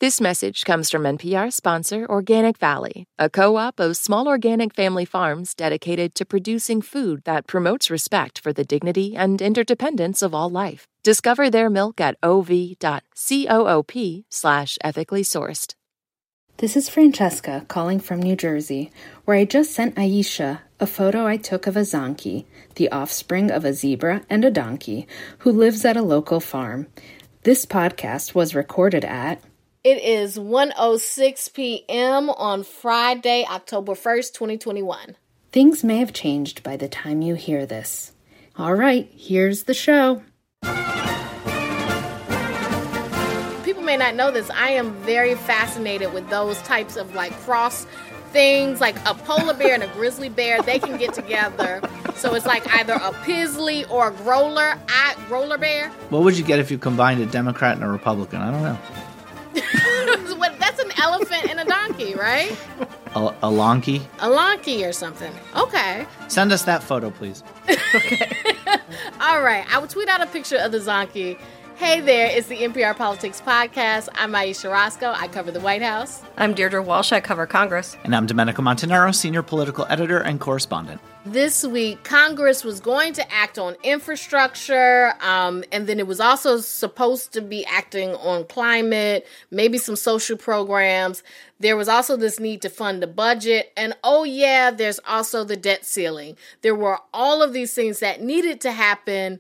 This message comes from NPR sponsor Organic Valley, a co-op of small organic family farms dedicated to producing food that promotes respect for the dignity and interdependence of all life. Discover their milk at ov.coop/ethically sourced. This is Francesca calling from New Jersey, where I just sent Aisha a photo I took of a zonkey, the offspring of a zebra and a donkey, who lives at a local farm. This podcast was recorded at... It is 1:06 p.m. on Friday, October 1st, 2021. Things may have changed by the time you hear this. All right, here's the show. People may not know this. I am very fascinated with those types of cross things, like a polar bear and a grizzly bear. They can get together. So it's like either a Pizzly or a growler bear. What would you get if you combined a Democrat and a Republican? I don't know. That's an elephant and a donkey, right? A lonky? A lonky or something. Okay. Send us that photo, please. Okay. All right. I will tweet out a picture of the zonkey. Hey there, it's the NPR Politics Podcast. I'm Aisha Roscoe. I cover the White House. I'm Deirdre Walsh. I cover Congress. And I'm Domenico Montanaro, senior political editor and correspondent. This week, Congress was going to act on infrastructure, and then it was also supposed to be acting on climate, maybe some social programs. There was also this need to fund the budget, and there's also the debt ceiling. There were all of these things that needed to happen,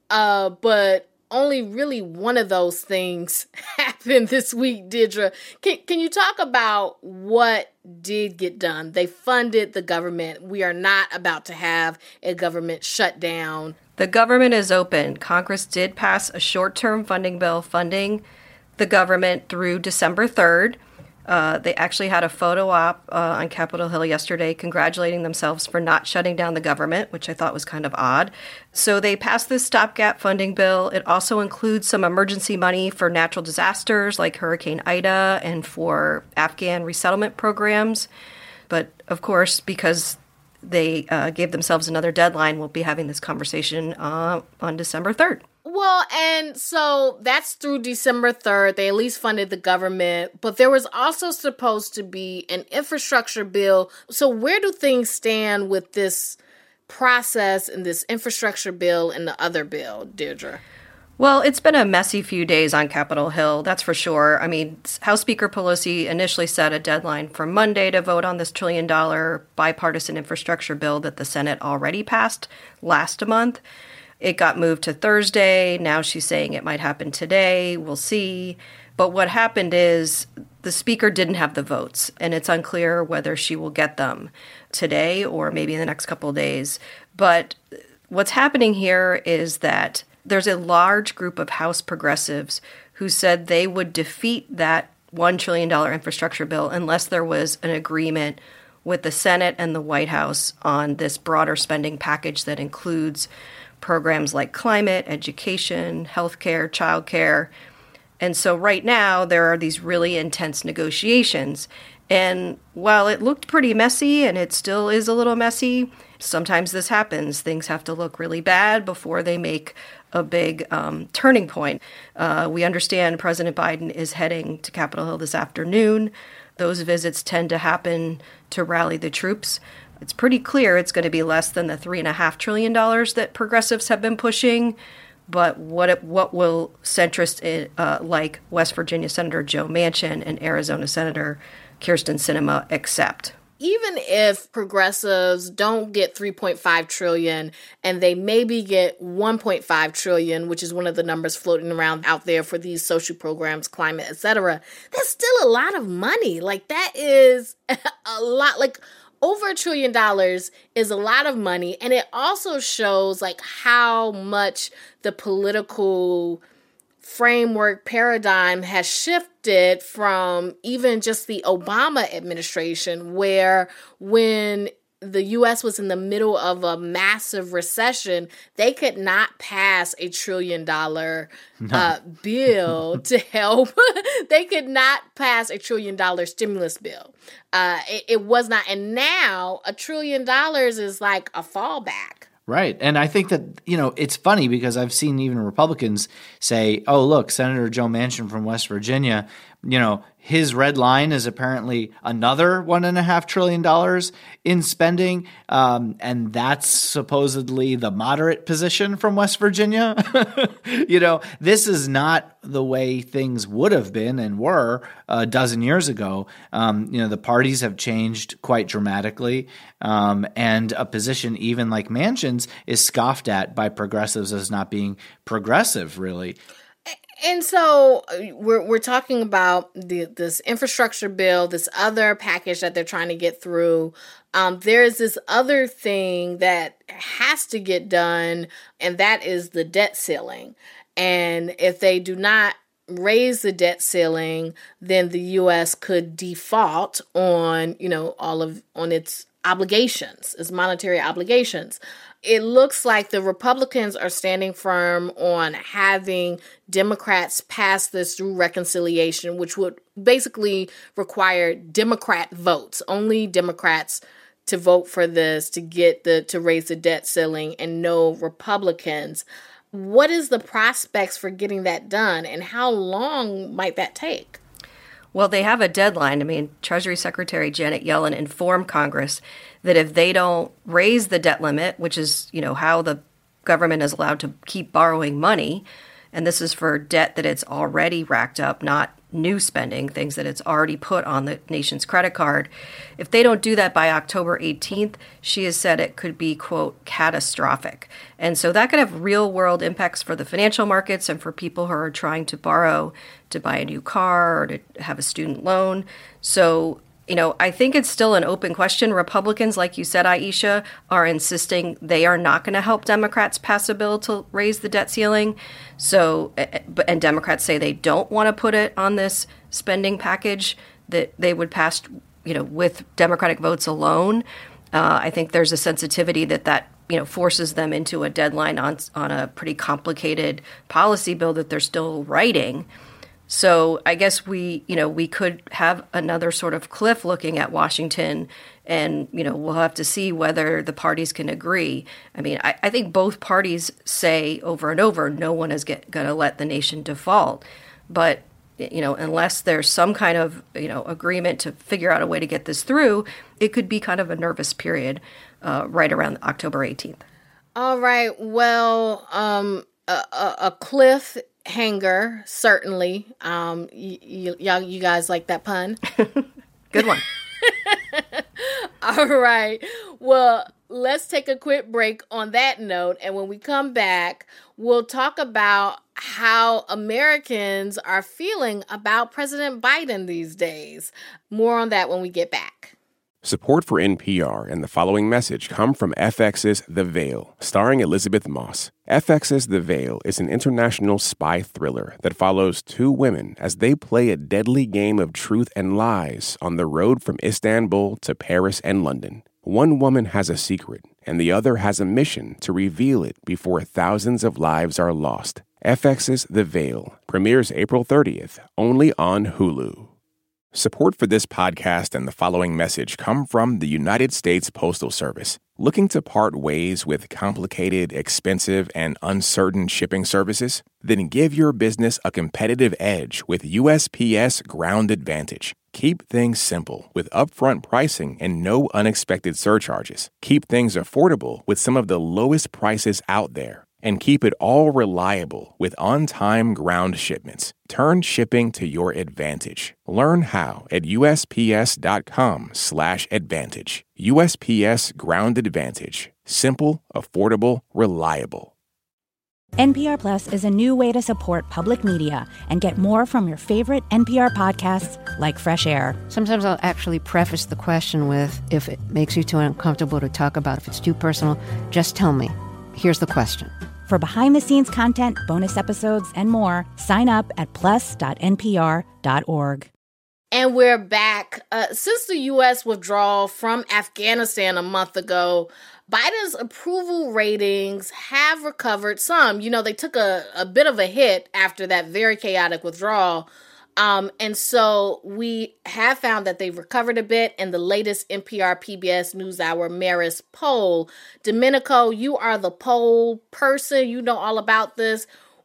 but only really one of those things happened this week, Deirdre. Can you talk about what did get done? They funded the government. We are not about to have a government shutdown. The government is open. Congress did pass a short-term funding bill funding the government through December 3rd. They actually had a photo op on Capitol Hill yesterday congratulating themselves for not shutting down the government, which I thought was kind of odd. So they passed this stopgap funding bill. It also includes some emergency money for natural disasters like Hurricane Ida and for Afghan resettlement programs. But of course, because they gave themselves another deadline, we'll be having this conversation on December 3rd. Well, and so that's through December 3rd. They at least funded the government, but there was also supposed to be an infrastructure bill. So where do things stand with this process and this infrastructure bill and the other bill, Deirdre? Well, it's been a messy few days on Capitol Hill, that's for sure. I mean, House Speaker Pelosi initially set a deadline for Monday to vote on this $1 trillion bipartisan infrastructure bill that the Senate already passed last month. It got moved to Thursday. Now she's saying it might happen today. We'll see. But what happened is the speaker didn't have the votes, and it's unclear whether she will get them today or maybe in the next couple of days. But what's happening here is that there's a large group of House progressives who said they would defeat that $1 trillion infrastructure bill unless there was an agreement with the Senate and the White House on this broader spending package that includes programs like climate, education, healthcare, childcare. And so right now there are these really intense negotiations. And while it looked pretty messy, and it still is a little messy, sometimes this happens. Things have to look really bad before they make a big turning point. We understand President Biden is heading to Capitol Hill this afternoon. Those visits tend to happen to rally the troops. It's pretty clear it's going to be less than the $3.5 trillion that progressives have been pushing. But what will centrists like West Virginia Senator Joe Manchin and Arizona Senator Kyrsten Sinema accept? Even if progressives don't get $3.5 trillion and they maybe get $1.5 trillion, which is one of the numbers floating around out there for these social programs, climate, etc., that's still a lot of money. That is a lot. Over $1 trillion is a lot of money, and it also shows how much the political framework paradigm has shifted from even just the Obama administration, where when the U.S. was in the middle of a massive recession, they could not pass $1 trillion bill to help. They could not pass $1 trillion stimulus bill. It was not. And now $1 trillion is like a fallback. Right. And I think that, it's funny because I've seen even Republicans say, oh, look, Senator Joe Manchin from West Virginia His red line is apparently another $1.5 trillion in spending. And that's supposedly the moderate position from West Virginia. This is not the way things would have been and were a dozen years ago. The parties have changed quite dramatically. And a position even like Manchin's is scoffed at by progressives as not being progressive, really. And so we're talking about this infrastructure bill, this other package that they're trying to get through. There's this other thing that has to get done, and that is the debt ceiling. And if they do not raise the debt ceiling, then the U.S. could default on, on its obligations, its monetary obligations. It looks like the Republicans are standing firm on having Democrats pass this through reconciliation, which would basically require Democrat votes, only Democrats to vote for this to raise the debt ceiling, and no Republicans. What is the prospects for getting that done, and how long might that take? Well, they have a deadline. Treasury Secretary Janet Yellen informed Congress that if they don't raise the debt limit, which is, how the government is allowed to keep borrowing money, and this is for debt that it's already racked up, not new spending, things that it's already put on the nation's credit card. If they don't do that by October 18th, she has said it could be, quote, catastrophic. And so that could have real world impacts for the financial markets and for people who are trying to borrow to buy a new car or to have a student loan. So, I think it's still an open question. Republicans, like you said, Aisha, are insisting they are not going to help Democrats pass a bill to raise the debt ceiling. So, and Democrats say they don't want to put it on this spending package that they would pass, with Democratic votes alone. I think there's a sensitivity that forces them into a deadline on a pretty complicated policy bill that they're still writing. So I guess we could have another sort of cliff looking at Washington, and, we'll have to see whether the parties can agree. I think both parties say over and over, no one is going to let the nation default. But, unless there's some kind of, agreement to figure out a way to get this through, it could be kind of a nervous period right around October 18th. All right. Well, a cliff hanger, certainly. You guys like that pun? Good one. All right. Well, let's take a quick break on that note. And when we come back, we'll talk about how Americans are feeling about President Biden these days. More on that when we get back. Support for NPR and the following message come from FX's The Veil, starring Elizabeth Moss. FX's The Veil is an international spy thriller that follows two women as they play a deadly game of truth and lies on the road from Istanbul to Paris and London. One woman has a secret, and the other has a mission to reveal it before thousands of lives are lost. FX's The Veil premieres April 30th, only on Hulu. Support for this podcast and the following message come from the United States Postal Service. Looking to part ways with complicated, expensive, and uncertain shipping services? Then give your business a competitive edge with USPS Ground Advantage. Keep things simple with upfront pricing and no unexpected surcharges. Keep things affordable with some of the lowest prices out there. And keep it all reliable with on-time ground shipments. Turn shipping to your advantage. Learn how at USPS.com/advantage. USPS Ground Advantage. Simple, affordable, reliable. NPR Plus is a new way to support public media and get more from your favorite NPR podcasts like Fresh Air. Sometimes I'll actually preface the question with, if it makes you too uncomfortable to talk about, if it's too personal, just tell me. Here's the question. For behind-the-scenes content, bonus episodes, and more, sign up at plus.npr.org. And we're back. Since the U.S. withdrawal from Afghanistan a month ago, Biden's approval ratings have recovered some. They took a bit of a hit after that very chaotic withdrawal. And so we have found that they've recovered a bit in the latest NPR PBS NewsHour Marist poll. Domenico, you are the poll person. You know all about this.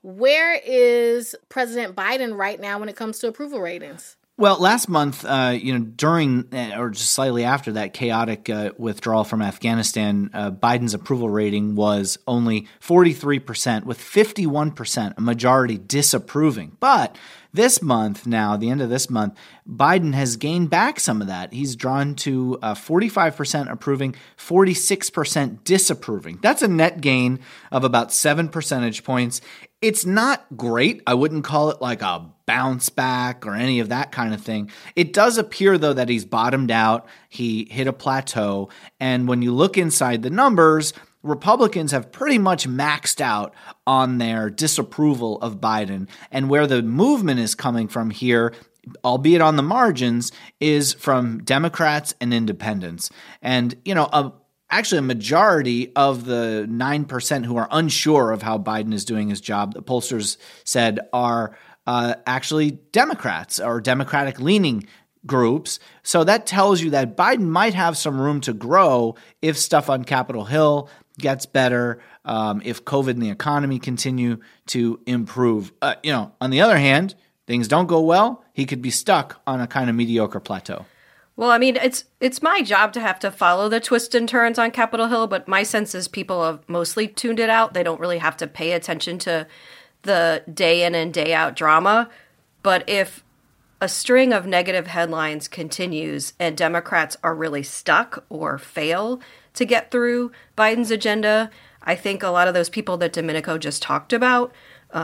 Where is President Biden right now when it comes to approval ratings? Well, last month, during or just slightly after that chaotic withdrawal from Afghanistan, Biden's approval rating was only 43%, with 51%, a majority, disapproving. But this month now, the end of this month, Biden has gained back some of that. He's drawn to 45% approving, 46% disapproving. That's a net gain of about 7 percentage points. It's not great. I wouldn't call it like a bounce back or any of that kind of thing. It does appear, though, that he's bottomed out. He hit a plateau. And when you look inside the numbers, Republicans have pretty much maxed out on their disapproval of Biden. And where the movement is coming from here, albeit on the margins, is from Democrats and independents. And, actually, a majority of the 9% who are unsure of how Biden is doing his job, the pollsters said, are actually Democrats or Democratic-leaning groups. So that tells you that Biden might have some room to grow if stuff on Capitol Hill gets better, if COVID and the economy continue to improve. On the other hand, things don't go well, he could be stuck on a kind of mediocre plateau. Well, I mean, it's my job to have to follow the twists and turns on Capitol Hill, but my sense is people have mostly tuned it out. They don't really have to pay attention to the day in and day out drama. But if a string of negative headlines continues and Democrats are really stuck or fail to get through Biden's agenda, I think a lot of those people that Domenico just talked about,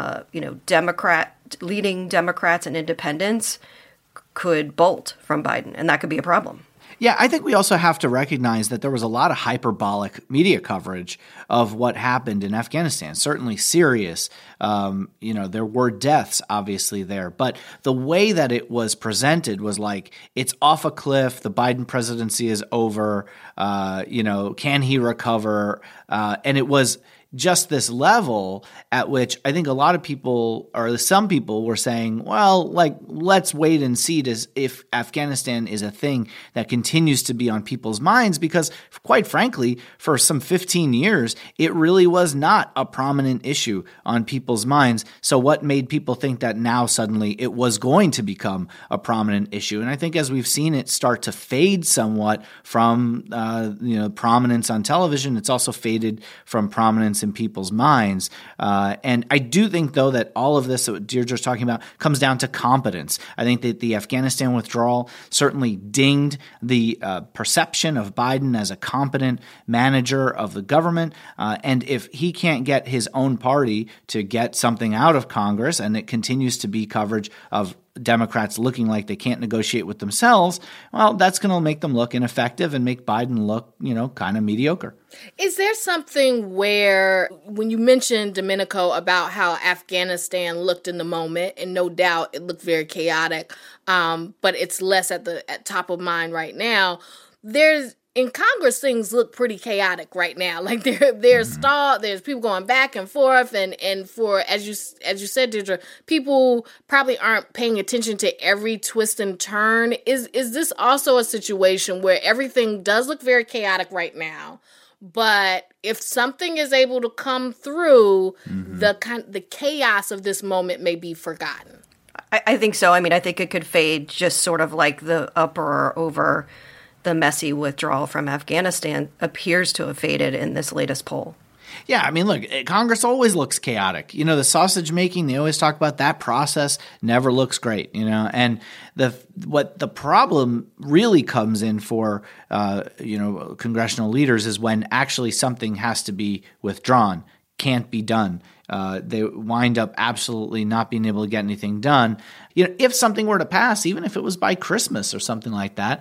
leading Democrats and independents, could bolt from Biden, and that could be a problem. Yeah, I think we also have to recognize that there was a lot of hyperbolic media coverage of what happened in Afghanistan, certainly serious. There were deaths, obviously, there. But the way that it was presented was like, it's off a cliff, the Biden presidency is over, can he recover? And it was just this level at which I think a lot of people, or some people, were saying, well, let's wait and see if Afghanistan is a thing that continues to be on people's minds, because quite frankly, for some 15 years, it really was not a prominent issue on people's minds. So what made people think that now suddenly it was going to become a prominent issue? And I think as we've seen it start to fade somewhat from prominence on television, it's also faded from prominence in people's minds. And I do think, though, that all of this that Deirdre's talking about comes down to competence. I think that the Afghanistan withdrawal certainly dinged the perception of Biden as a competent manager of the government. And if he can't get his own party to get something out of Congress, and it continues to be coverage of Democrats looking like they can't negotiate with themselves, well, that's going to make them look ineffective and make Biden look, kind of mediocre. Is there something where, when you mentioned, Domenico, about how Afghanistan looked in the moment, and no doubt it looked very chaotic, but it's less at top of mind right now, in Congress, things look pretty chaotic right now. Like there's stalled, there's people going back and forth, and for as you said, Deirdre, people probably aren't paying attention to every twist and turn. Is this also a situation where everything does look very chaotic right now, but if something is able to come through, the chaos of this moment may be forgotten? I think so. I mean, I think it could fade, just sort of like the uproar over the messy withdrawal from Afghanistan appears to have faded in this latest poll. Yeah, I mean, look, Congress always looks chaotic. The sausage making, they always talk about that process, never looks great, and what the problem really comes in for, congressional leaders is when actually something has to be withdrawn, can't be done. They wind up absolutely not being able to get anything done. If something were to pass, even if it was by Christmas or something like that,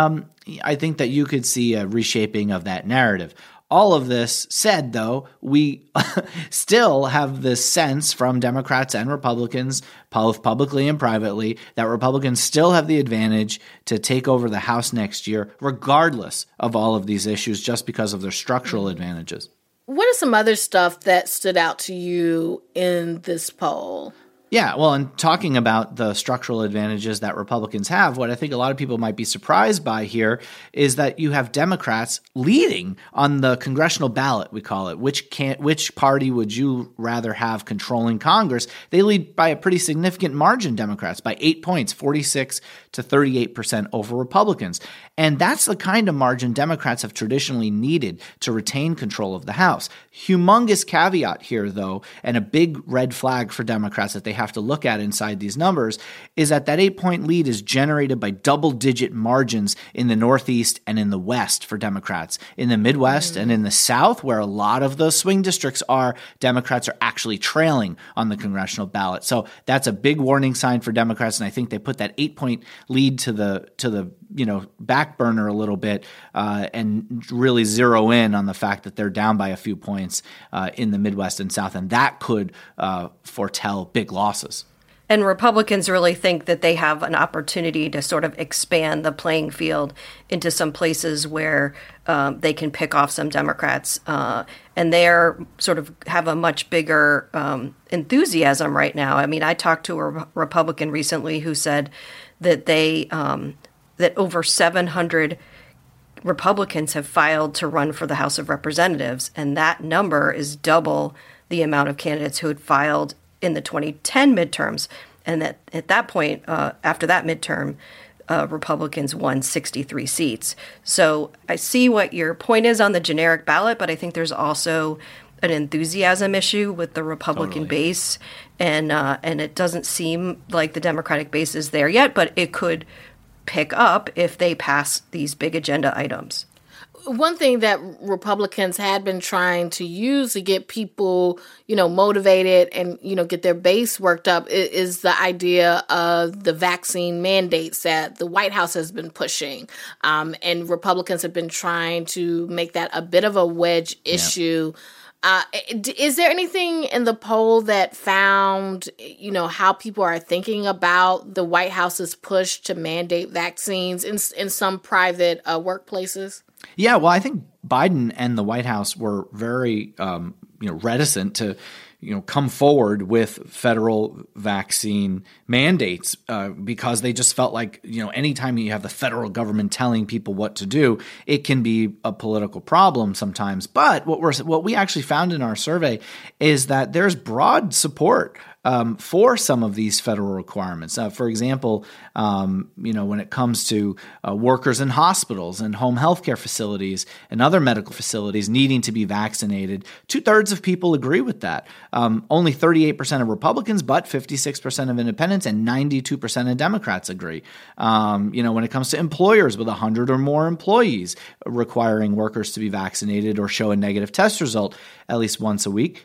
I think that you could see a reshaping of that narrative. All of this said, though, we still have this sense from Democrats and Republicans, both publicly and privately, that Republicans still have the advantage to take over the House next year, regardless of all of these issues, just because of their structural advantages. What are some other stuff that stood out to you in this poll? Yeah, well, and talking about the structural advantages that Republicans have, what I think a lot of people might be surprised by here is that you have Democrats leading on the congressional ballot, we call it. Which party would you rather have controlling Congress? They lead by a pretty significant margin, Democrats, by 8 points, 46 to 38% over Republicans. And that's the kind of margin Democrats have traditionally needed to retain control of the House. Humongous caveat here, though, and a big red flag for Democrats that they have to look at inside these numbers is that 8-point lead is generated by double-digit margins in the Northeast and in the West for Democrats. In the Midwest and in the South, where a lot of the swing districts are, Democrats are actually trailing on the congressional ballot. So that's a big warning sign for Democrats, and I think they put that 8-point lead to the back burner a little bit and really zero in on the fact that they're down by a few points in the Midwest and South, and that could foretell big losses. And Republicans really think that they have an opportunity to sort of expand the playing field into some places where they can pick off some Democrats. And they're sort of have a much bigger enthusiasm right now. I mean, I talked to a Republican recently who said that that over 700 Republicans have filed to run for the House of Representatives, and that number is double the amount of candidates who had filed in the 2010 midterms. And that at that point, after that midterm, Republicans won 63 seats. So I see what your point is on the generic ballot, but I think there's also an enthusiasm issue with the Republican base, and it doesn't seem like the Democratic base is there yet, but it could pick up if they pass these big agenda items. One thing that Republicans had been trying to use to get people, motivated and, get their base worked up is the idea of the vaccine mandates that the White House has been pushing. And Republicans have been trying to make that a bit of a wedge issue. Is there anything in the poll that found, how people are thinking about the White House's push to mandate vaccines in some private workplaces? Yeah, well, I think Biden and the White House were very, reticent to, come forward with federal vaccine mandates because they just felt like, anytime you have the federal government telling people what to do, it can be a political problem sometimes. But what we actually found in our survey is that there's broad support for some of these federal requirements. For example, when it comes to workers in hospitals and home healthcare facilities and other medical facilities needing to be vaccinated, 2/3 of people agree with that. Only 38% of Republicans, but 56% of independents and 92% of Democrats agree. When it comes to employers with 100 or more employees requiring workers to be vaccinated or show a negative test result at least once a week,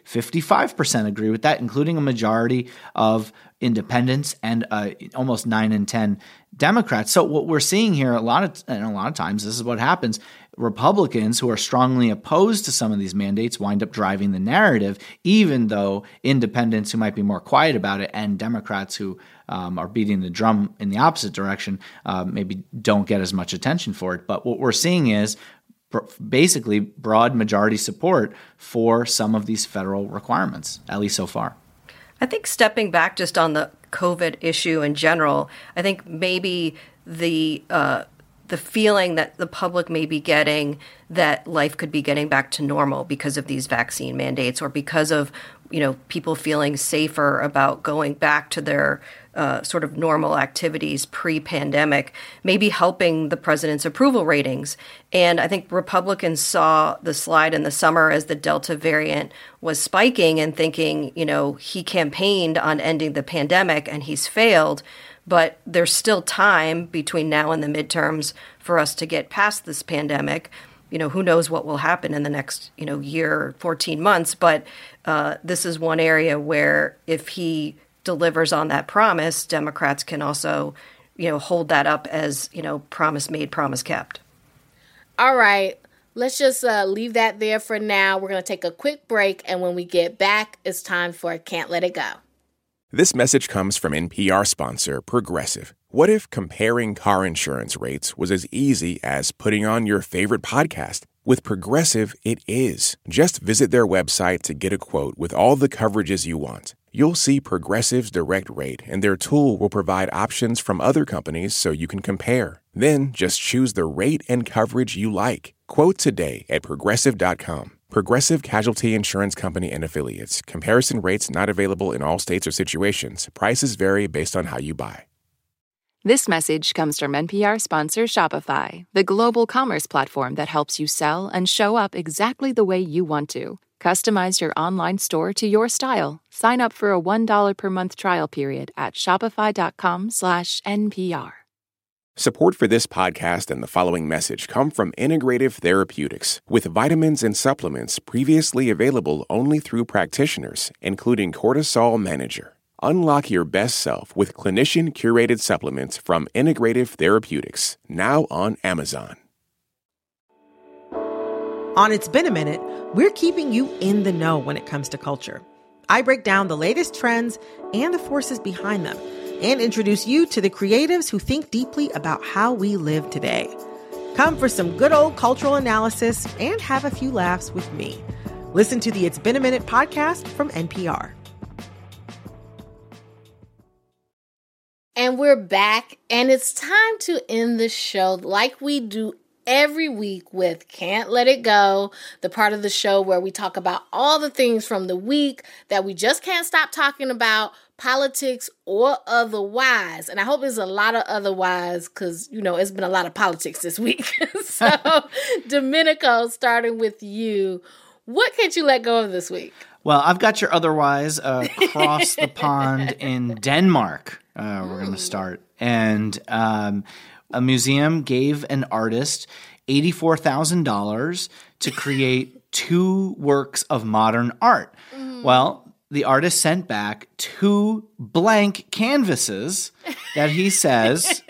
55% agree with that, including a majority of independents and almost 9 in 10 Democrats. So what we're seeing here a lot of times, this is what happens. Republicans who are strongly opposed to some of these mandates wind up driving the narrative, even though independents who might be more quiet about it and Democrats who are beating the drum in the opposite direction maybe don't get as much attention for it. But what we're seeing is basically broad majority support for some of these federal requirements, at least so far. I think stepping back just on the COVID issue in general, I think maybe the feeling that the public may be getting that life could be getting back to normal because of these vaccine mandates or because of, people feeling safer about going back to their sort of normal activities pre-pandemic, maybe helping the president's approval ratings. And I think Republicans saw the slide in the summer as the Delta variant was spiking and thinking, he campaigned on ending the pandemic and he's failed. But there's still time between now and the midterms for us to get past this pandemic. Who knows what will happen in the next, year, 14 months. But this is one area where if he delivers on that promise, Democrats can also, hold that up as, promise made, promise kept. All right. Let's just leave that there for now. We're going to take a quick break. And when we get back, it's time for Can't Let It Go. This message comes from NPR sponsor Progressive. What if comparing car insurance rates was as easy as putting on your favorite podcast? With Progressive, it is. Just visit their website to get a quote with all the coverages you want. You'll see Progressive's Direct Rate, and their tool will provide options from other companies so you can compare. Then just choose the rate and coverage you like. Quote today at Progressive.com. Progressive Casualty Insurance Company and Affiliates. Comparison rates not available in all states or situations. Prices vary based on how you buy. This message comes from NPR sponsor Shopify, the global commerce platform that helps you sell and show up exactly the way you want to. Customize your online store to your style. Sign up for a $1 per month trial period at shopify.com/NPR. Support for this podcast and the following message come from Integrative Therapeutics, with vitamins and supplements previously available only through practitioners, including Cortisol Manager. Unlock your best self with clinician-curated supplements from Integrative Therapeutics, now on Amazon. On It's Been a Minute, we're keeping you in the know when it comes to culture. I break down the latest trends and the forces behind them, and introduce you to the creatives who think deeply about how we live today. Come for some good old cultural analysis and have a few laughs with me. Listen to the It's Been a Minute podcast from NPR. And we're back, and it's time to end the show like we do every week with Can't Let It Go, the part of the show where we talk about all the things from the week that we just can't stop talking about, politics or otherwise. And I hope there's a lot of otherwise because, it's been a lot of politics this week. So, Domenico, starting with you, what can't you let go of this week? Well, I've got your otherwise across the pond in Denmark. We're going to start. And a museum gave an artist $84,000 to create 2 works of modern art. Well, the artist sent back 2 blank canvases that he says,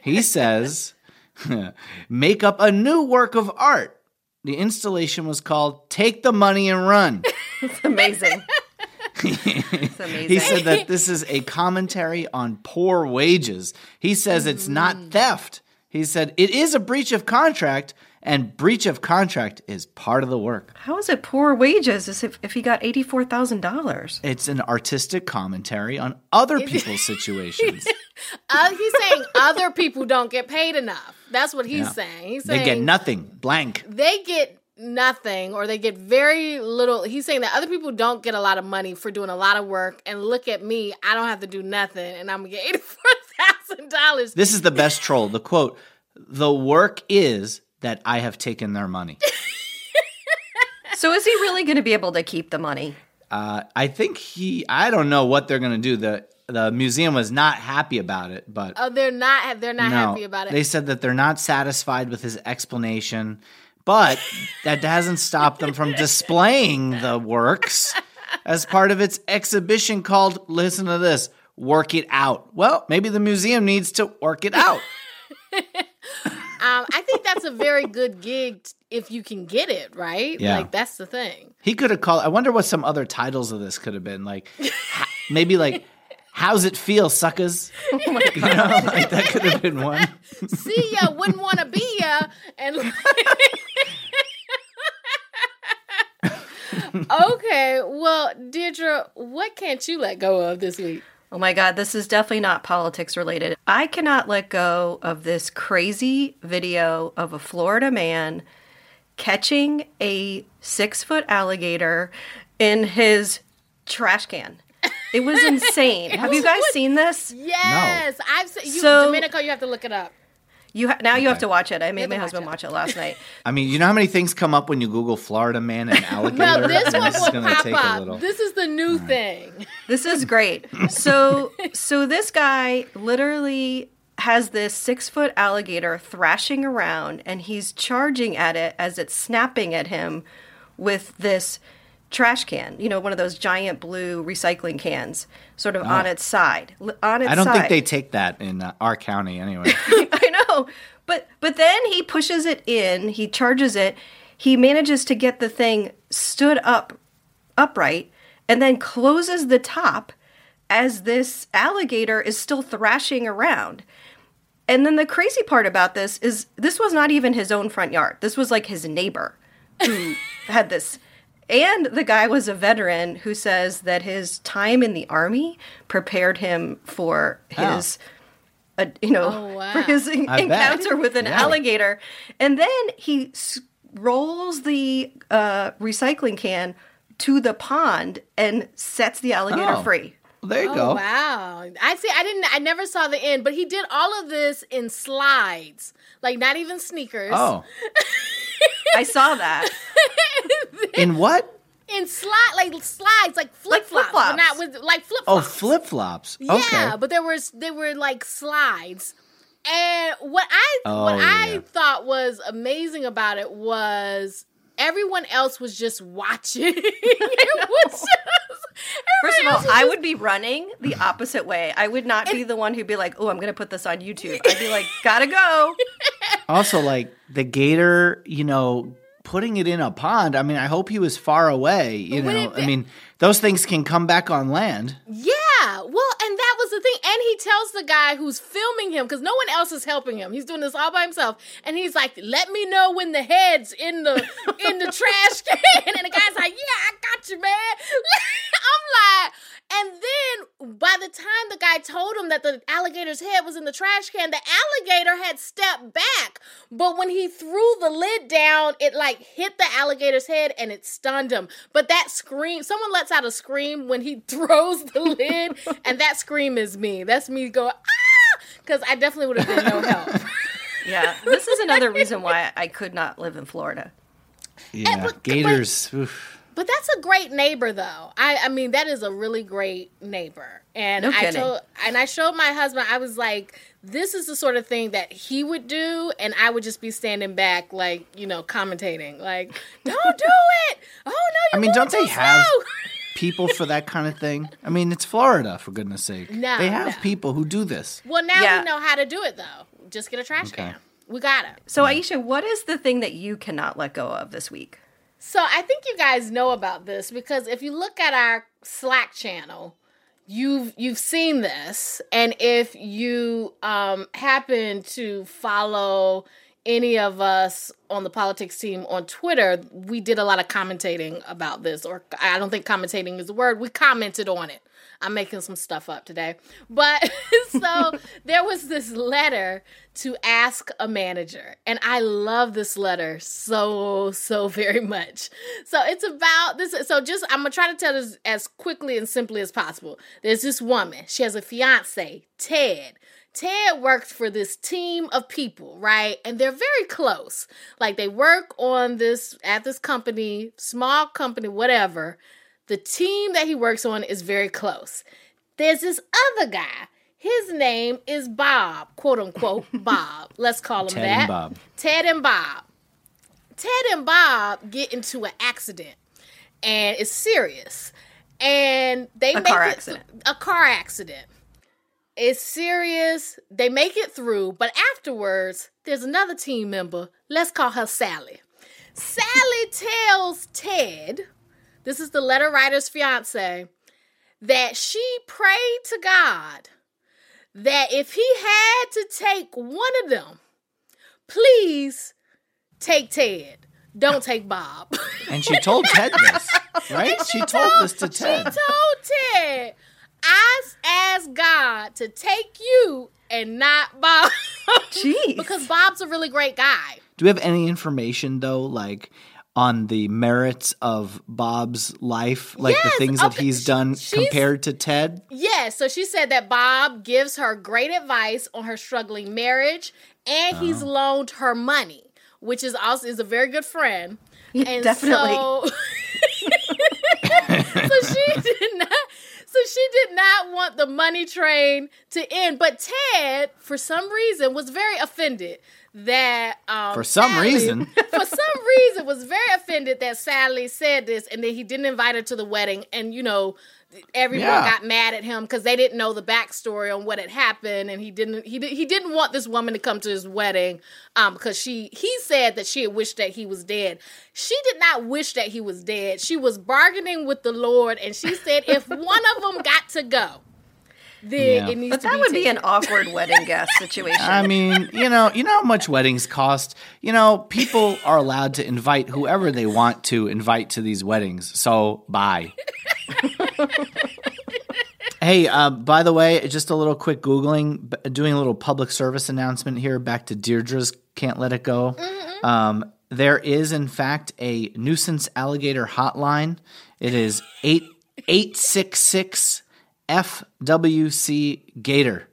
make up a new work of art. The installation was called Take the Money and Run. It's amazing. It's amazing. He said that this is a commentary on poor wages. He says it's not theft. He said it is a breach of contract, and breach of contract is part of the work. How is it poor wages as if he got $84,000? It's an artistic commentary on other people's situations. He's saying other people don't get paid enough. That's what he's saying. He's saying they get nothing, blank. They get nothing, or they get very little. He's saying that other people don't get a lot of money for doing a lot of work, and look at me, I don't have to do nothing, and I'm going to get $84,000. This is the best troll. The quote, "The work is that I have taken their money." So is he really going to be able to keep the money? I think I don't know what they're going to do. The museum was not happy about it, but they're not happy about it. They said that they're not satisfied with his explanation, but that hasn't stopped them from displaying the works as part of its exhibition called, listen to this, Work It Out. Well, maybe the museum needs to work it out. I think that's a very good gig if you can get it, right? Yeah. Like, that's the thing. He could have called, I wonder what some other titles of this could have been. Like, maybe like, How's It Feel, Suckers? Oh my God. Like that could have been one. See ya, wouldn't want to be ya. And okay, well, Deirdre, what can't you let go of this week? Oh my God, this is definitely not politics related. I cannot let go of this crazy video of a Florida man catching a 6-foot alligator in his trash can. It was insane. Have you guys seen this? Yes. No. I've seen you, So- Domenico, you have to look it up. You have to watch it. I made my husband watch it last night. I mean, you know how many things come up when you Google Florida man and alligator? Well, this one is will gonna pop take a up. little. This is the new thing. This is great. So this guy literally has this 6-foot alligator thrashing around, and he's charging at it as it's snapping at him with this trash can, one of those giant blue recycling cans, sort of on its side. I don't think they take that in our county anyway. I know, but then he pushes it in, he charges it, he manages to get the thing stood upright, and then closes the top as this alligator is still thrashing around. And then the crazy part about this is this was not even his own front yard. This was like his neighbor who had this. And the guy was a veteran who says that his time in the Army prepared him for his, for his encounter with an alligator. And then he rolls the recycling can to the pond and sets the alligator free. Well, there you go. Wow. I never saw the end, but he did all of this in slides. Like, not even sneakers. Oh. I saw that. In what? In slides, like flip-flops. Like flip-flops. But not with, like flip-flops. Oh, flip-flops. Okay. Yeah, but they were like slides. And what I thought was amazing about it was everyone else was just watching. First of all, I would be running the opposite way. I would not be the one who'd be like, oh, I'm going to put this on YouTube. I'd be like, gotta go. Also, like, the gator, putting it in a pond, I mean, I hope he was far away, I mean, those things can come back on land. Yeah, well, and that was the thing. And he tells the guy who's filming him, because no one else is helping him. He's doing this all by himself. And he's like, let me know when the head's in the trash can. And the guy's like, yeah, I got you, man. I'm like, and then by the time the guy told him that the alligator's head was in the trash can, the alligator had stepped back. But when he threw the lid down, it like hit the alligator's head and it stunned him. But that scream, someone lets out a scream when he throws the lid, and that scream is me. That's me going, ah! Because I definitely would have been no help. Yeah, this is another reason why I could not live in Florida. Yeah, gators. But that's a great neighbor, though. I mean, that is a really great neighbor. And I showed my husband, I was like, this is the sort of thing that he would do, and I would just be standing back, like, commentating, like, don't do it. Oh, no, don't they have people for that kind of thing? I mean, it's Florida, for goodness sake. No, they have people who do this. Well, now we know how to do it, though. Just get a trash can. We got it. So, Aisha, what is the thing that you cannot let go of this week? So I think you guys know about this, because if you look at our Slack channel, you've seen this. And if you happen to follow any of us on the politics team on Twitter, we did a lot of commentating about this. Or I don't think commentating is the word. We commented on it. I'm making some stuff up today. But so there was this letter to ask a manager. And I love this letter so very much. So it's about this. So I'm going to try to tell this as quickly and simply as possible. There's this woman. She has a fiance, Ted. Ted works for this team of people, right? And they're very close. Like, they work at this company, small company, whatever. The team that he works on is very close. There's this other guy. His name is Bob, quote unquote, Bob. Let's call him that. Ted and Bob. Ted and Bob get into an accident, and it's serious. And they make a car accident. It's serious. They make it through, but afterwards, there's another team member. Let's call her Sally. Sally tells Ted, this is the letter writer's fiance, that she prayed to God that if he had to take one of them, please take Ted. Don't take Bob. And she told Ted this, right? She told this to Ted. She told Ted, I asked God to take you and not Bob. Jeez. Because Bob's a really great guy. Do we have any information, though, like on the merits of Bob's life, like the things that he's done compared to Ted? Yes. So she said that Bob gives her great advice on her struggling marriage, and he's loaned her money, which is a very good friend. And definitely. So she did not want the money train to end. But Ted, for some reason, was very offended that was very offended that Sally said this, and that he didn't invite her to the wedding. And everyone got mad at him because they didn't know the backstory on what had happened, and he didn't want this woman to come to his wedding because he said that she had wished that he was dead. She did not wish that he was dead. She was bargaining with the Lord, and she said if one of them got to go, then it needs but to that be would be taken. an awkward wedding guest situation. I mean, you know how much weddings cost. People are allowed to invite whoever they want to invite to these weddings. So bye. Hey, by the way, just a little quick Googling, doing a little public service announcement here. Back to Deirdre's Can't Let It Go. Mm-hmm. There is, in fact, a nuisance alligator hotline. It is 866 FWC Gator.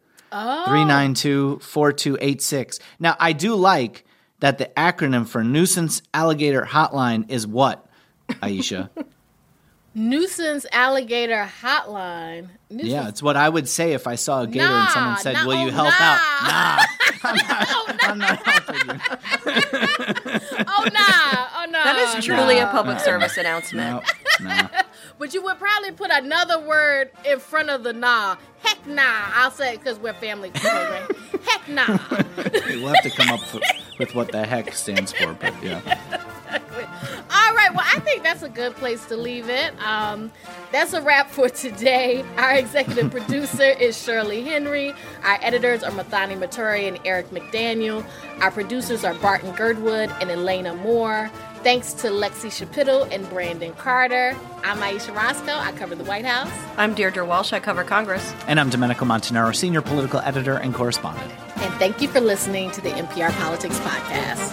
392-4286. Now, I do like that the acronym for Nuisance Alligator Hotline is what, Aisha? Nuisance Alligator Hotline. Yeah, it's what I would say if I saw a gator and someone said, will you help out? Nah. I'm not helping you. Oh, no. That is truly a public service announcement. No. But you would probably put another word in front of the nah. Heck nah. I'll say it because we're family program. Heck nah. We'll have to come up with what the heck stands for, but yeah. All right. Well, I think that's a good place to leave it. That's a wrap for today. Our executive producer is Shirley Henry. Our editors are Mathani Maturi and Eric McDaniel. Our producers are Barton Girdwood and Elena Moore. Thanks to Lexi Shapiro and Brandon Carter. I'm Aisha Roscoe. I cover the White House. I'm Deirdre Walsh. I cover Congress. And I'm Domenico Montanaro, senior political editor and correspondent. And thank you for listening to the NPR Politics Podcast.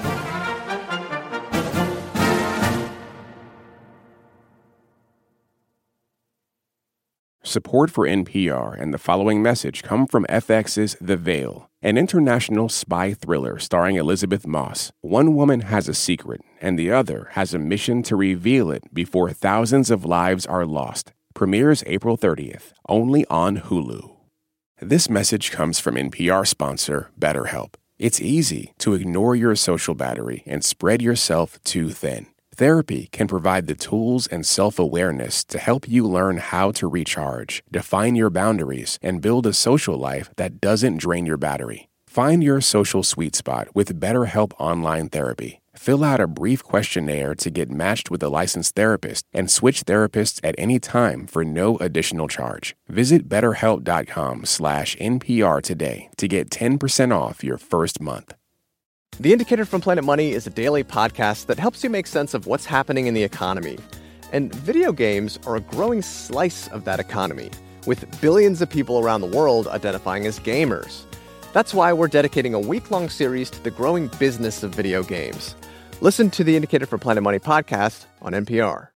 Support for NPR and the following message come from FX's The Veil, an international spy thriller starring Elizabeth Moss. One woman has a secret, and the other has a mission to reveal it before thousands of lives are lost. Premieres April 30th, only on Hulu. This message comes from NPR sponsor BetterHelp. It's easy to ignore your social battery and spread yourself too thin. Therapy can provide the tools and self-awareness to help you learn how to recharge, define your boundaries, and build a social life that doesn't drain your battery. Find your social sweet spot with BetterHelp Online Therapy. Fill out a brief questionnaire to get matched with a licensed therapist and switch therapists at any time for no additional charge. Visit BetterHelp.com/NPR today to get 10% off your first month. The Indicator from Planet Money is a daily podcast that helps you make sense of what's happening in the economy. And video games are a growing slice of that economy, with billions of people around the world identifying as gamers. That's why we're dedicating a week-long series to the growing business of video games. Listen to the Indicator from Planet Money podcast on NPR.